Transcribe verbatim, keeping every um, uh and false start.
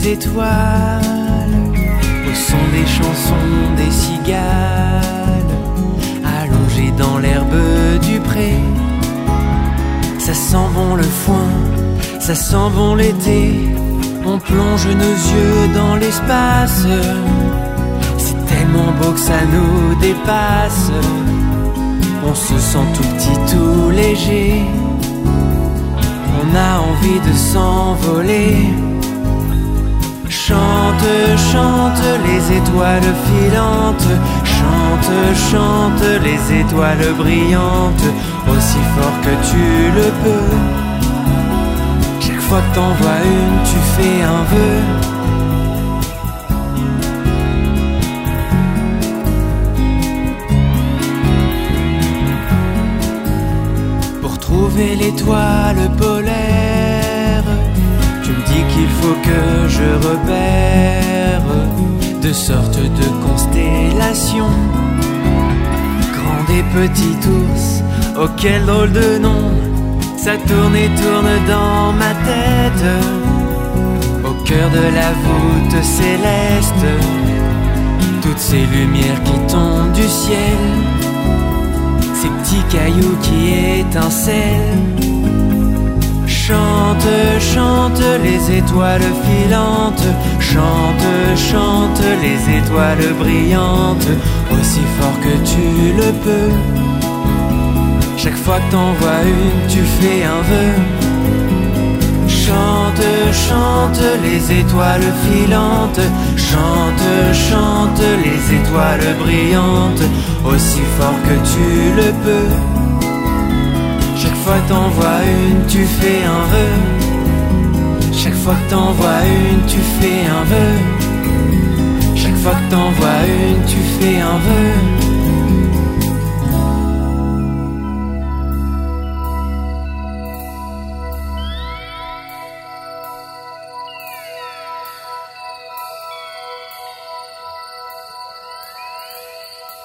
les étoiles, au son des chansons des cigales, allongées dans l'herbe du pré. Ça sent bon le foin, ça sent bon l'été. On plonge nos yeux dans l'espace. C'est tellement beau que ça nous dépasse. On se sent tout petit, tout léger. On a envie de s'envoler. Chante, chante les étoiles filantes. Chante, chante les étoiles brillantes, aussi fort que tu le peux. Chaque fois que t'en vois une, tu fais un vœu. Pour trouver l'étoile polaire, tu me dis qu'il faut que je repère de sortes de constellations, grands et petits ours, oh quel drôle de nom. Ça tourne et tourne dans ma tête, au cœur de la voûte céleste. Toutes ces lumières qui tombent du ciel, ces petits cailloux qui étincellent. Chante, chante les étoiles filantes. Chante, chante les étoiles brillantes, aussi fort que tu le peux. Chaque fois que t'en vois une, tu fais un vœu. Chante, chante les étoiles filantes. Chante, chante les étoiles brillantes, aussi fort que tu le peux. Chaque fois que t'en vois une, tu fais un vœu. Chaque fois que t'en vois une, tu fais un vœu. Chaque fois que t'en vois une, tu fais un vœu.